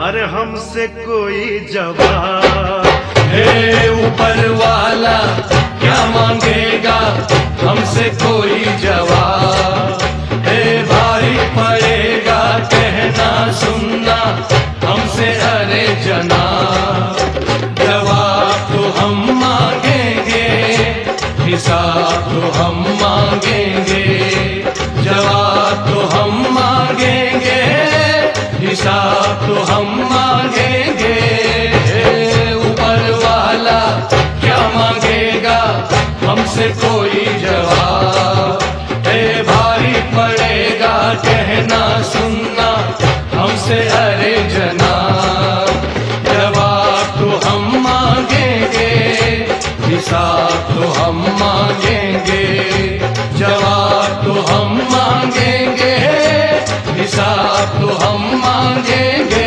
अरे हमसे कोई जवाब। हे ऊपर वाला क्या मांगेगा हमसे कोई जवाब। हे भारी पड़ेगा कहना सुनना हमसे अरे जनाब। जवाब तो हम मांगेंगे हिसाब तो हम मांगेंगे। जवाब तो हम मांगेंगे हिसाब तो हम मांगेंगे। ऊपर वाला क्या मांगेगा हमसे कोई जवाब। हे भारी पड़ेगा कहना सुनना हमसे अरे जनाब। जवाब तो हम मांगेंगे हिसाब तो हम मांगेंगे। जवाब तो हम मांगेंगे हिसाब तो हम मांगेंगे।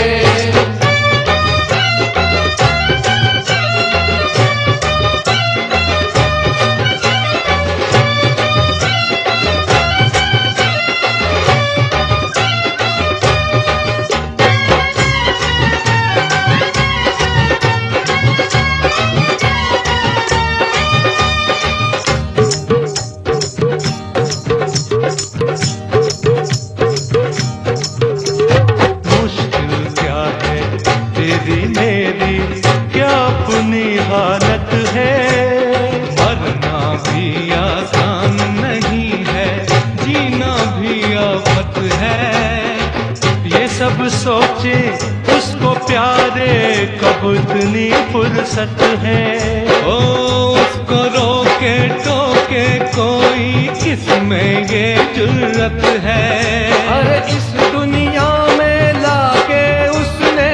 हालत है मरना भी आसान नहीं है जीना भी आफत है। ये सब सोचे उसको प्यारे कब इतनी फुर्सत है। ओ उसको रोके टोके कोई किसमें ये जुर्रत है। अरे इस दुनिया में लाके उसने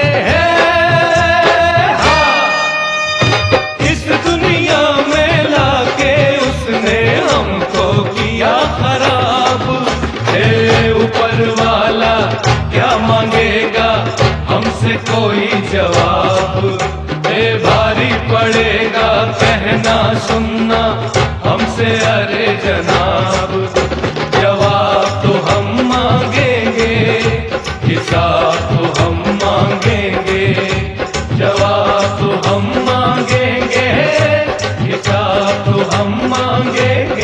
हमको किया खराब। हे ऊपर वाला क्या मांगेगा हमसे कोई जवाब। हे भारी पड़ेगा कहना सुनना हमसे अरे जनाब। जवाब तो हम मांगेंगे हिसाब तो हम मांगेंगे। जवाब तो हम मांगेंगे हिसाब तो हम मांगेंगे।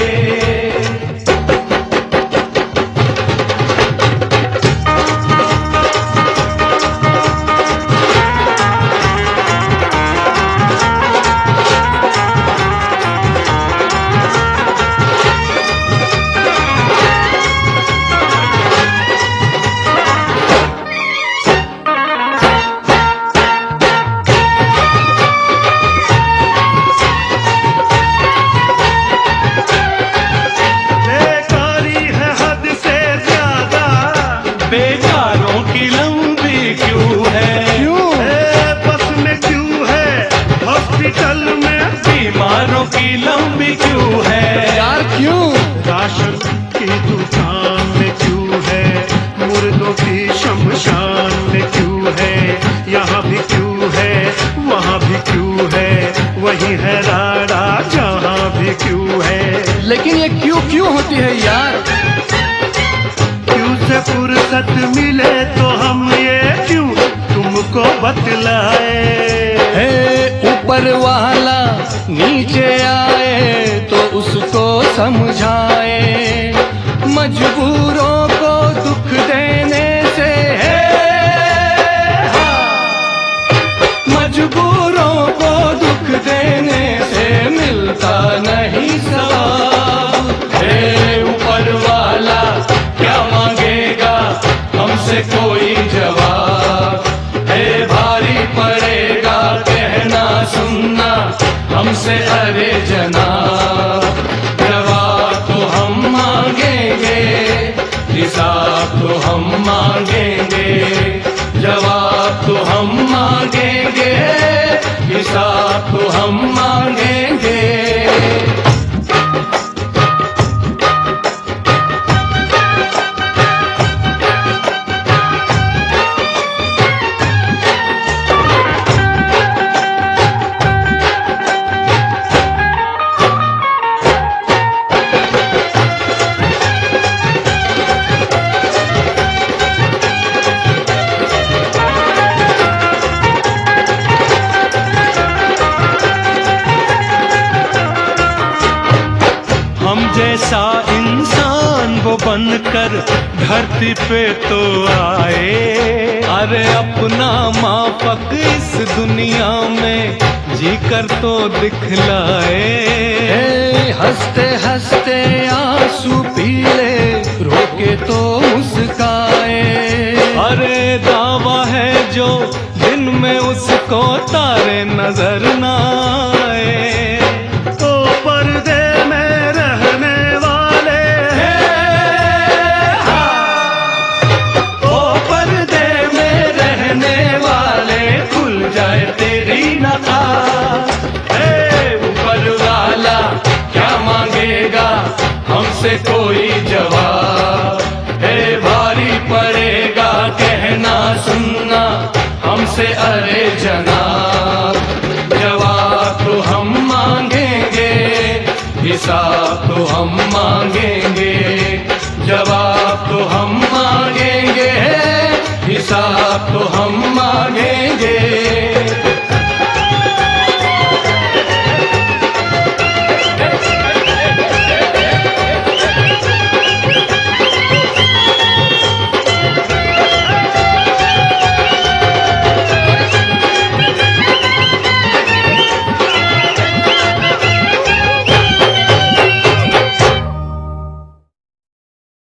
बेचारों की लंबी क्यों है। क्यों बस में क्यों है हॉस्पिटल में बीमारों की लंबी क्यों है यार क्यों। राशन की दुकान में क्यों है मुर्दों की शमशान में क्यों है। यहाँ भी क्यों है वहाँ भी क्यों है वही है राड़ा जहाँ भी क्यों है। लेकिन ये क्यों क्यों होती है यार। से फुर्सत मिले तो हम ये क्यों तुमको बतलाए। हे ऊपर वाला नीचे आए तो उसको समझाए। मजबूरों को दुख देने से है मजबूरों को दुख देने से मिलता नहीं सवाब। हे ऊपर वाला क्या मांगेगा हमसे कोई जवाब। हे भारी पड़ेगा कहना सुनना हमसे अरे जनाब। जवाब तो हम मांगेंगे हिसाब तो हम मांगेंगे। जवाब तो हम मांगेंगे हिसाब तो हम मांगेंगे। कैसा इंसान वो बनकर धरती पे तो आए। अरे अपना माफक इस दुनिया में जी कर तो दिखलाए। हंसते हंसते आंसू पीले रोके तो मुस्काए। अरे दावा है जो दिन में उसको तारे नजर न आए। तो पर्दे में रहने वाले ओ पर्दे में रहने वाले खुल जाए तेरी नकाब। ऊपर वाला क्या मांगेगा हमसे कोई जवाब। भारी पड़ेगा कहना सुनना हमसे अरे जनाब। जवाब तो हम मांगेंगे हिसाब तो हम मांगेंगे। जवाब तो हम मांगेंगे हिसाब तो हम